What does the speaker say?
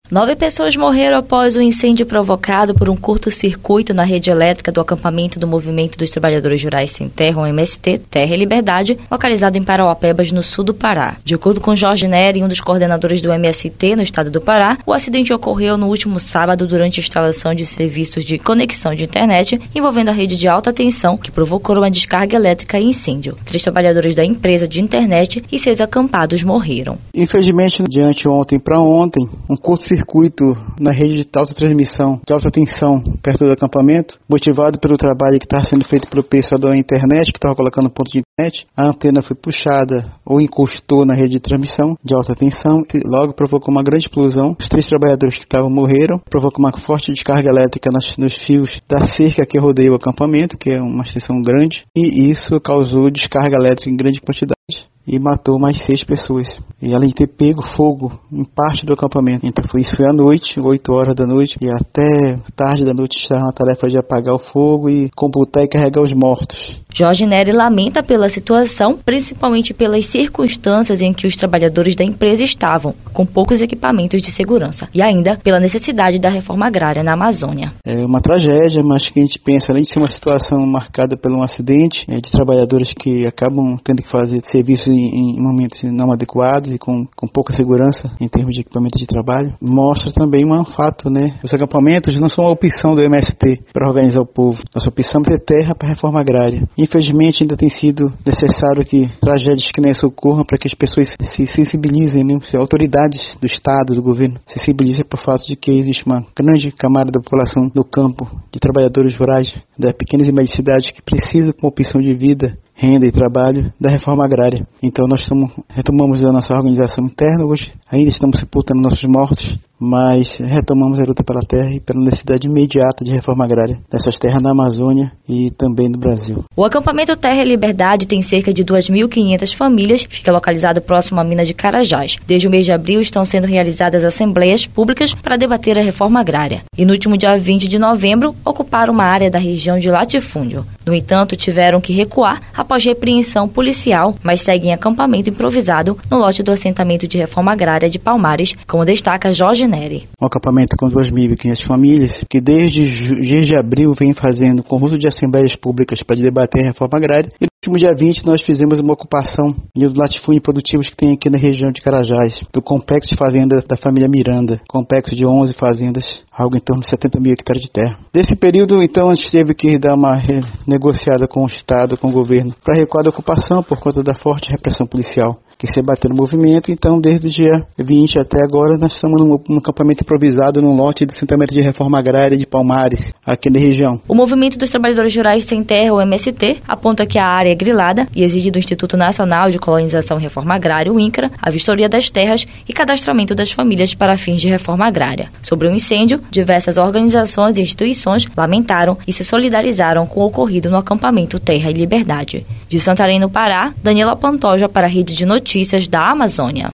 9 pessoas morreram após um incêndio provocado por um curto-circuito na rede elétrica do acampamento do Movimento dos Trabalhadores Rurais Sem Terra, o MST, Terra e Liberdade, localizado em Parauapebas, no sul do Pará. De acordo com Jorge Nery, um dos coordenadores do MST no estado do Pará, o acidente ocorreu no último sábado durante a instalação de serviços de conexão de internet envolvendo a rede de alta tensão, que provocou uma descarga elétrica e incêndio. 3 trabalhadores da empresa de internet e 6 acampados morreram. Infelizmente, de anteontem para ontem, um curto-circuito na rede de alta transmissão, de alta tensão, perto do acampamento, motivado pelo trabalho que estava sendo feito pelo pessoal da internet, que estava colocando ponto de internet, a antena foi puxada ou encostou na rede de transmissão de alta tensão, que logo provocou uma grande explosão. Os 3 trabalhadores que estavam morreram, provocou uma forte descarga elétrica nos fios da cerca que rodeia o acampamento, que é uma extensão grande, e isso causou descarga elétrica em grande quantidade e matou mais 6 pessoas. E além de ter pego fogo em parte do acampamento. Então isso foi à noite, 8 horas da noite, e até tarde da noite estava na tarefa de apagar o fogo e computar e carregar os mortos. Jorge Nery lamenta pela situação, principalmente pelas circunstâncias em que os trabalhadores da empresa estavam, com poucos equipamentos de segurança, e ainda pela necessidade da reforma agrária na Amazônia. É uma tragédia, mas que a gente pensa, além de ser uma situação marcada por um acidente, de trabalhadores que acabam tendo que fazer serviço em momentos não adequados e com pouca segurança em termos de equipamento de trabalho, mostra também um fato, né? Os acampamentos não são uma opção do MST para organizar o povo. Nossa opção é ter terra para a reforma agrária. Infelizmente, ainda tem sido necessário que tragédias que nem essa ocorram para que as pessoas se sensibilizem, né? As autoridades do Estado, do governo, se sensibilizem por fato de que existe uma grande camada da população do campo, de trabalhadores rurais, das pequenas e médias cidades que precisam, com opção de vida, renda e trabalho, da reforma agrária. Então nós retomamos a nossa organização interna hoje, ainda estamos sepultando nossos mortos, mas retomamos a luta pela terra e pela necessidade imediata de reforma agrária dessas terras na Amazônia e também no Brasil. O acampamento Terra e Liberdade tem cerca de 2.500 famílias, fica localizado próximo à mina de Carajás. Desde o mês de abril estão sendo realizadas assembleias públicas para debater a reforma agrária. E no último dia 20 de novembro, ocuparam uma área da região de latifúndio. No entanto, tiveram que recuar após repreensão policial, mas seguem acampamento improvisado no lote do assentamento de reforma agrária de Palmares, como destaca Jorge Nery. Um acampamento com 2.500 famílias, que desde abril vem fazendo um conjunto de assembleias públicas para debater a reforma agrária. E no último dia 20 nós fizemos uma ocupação do latifúndio produtivos que tem aqui na região de Carajás, do complexo de fazendas da família Miranda, complexo de 11 fazendas, algo em torno de 70 mil hectares de terra. Desse período, então, a gente teve que dar uma negociada com o Estado, com o governo, para recuar da ocupação por conta da forte repressão policial que se bateu no movimento. Então, desde o dia 20 até agora, nós estamos num acampamento improvisado num lote de assentamento de reforma agrária de Palmares, aqui na região. O Movimento dos Trabalhadores Rurais Sem Terra, o MST, aponta que a área é grilada e exige do Instituto Nacional de Colonização e Reforma Agrária, o INCRA, a vistoria das terras e cadastramento das famílias para fins de reforma agrária. Sobre o incêndio, diversas organizações e instituições lamentaram e se solidarizaram com o ocorrido no acampamento Terra e Liberdade. De Santarém, no Pará, Daniela Pantoja para a Rede de Notícias da Amazônia.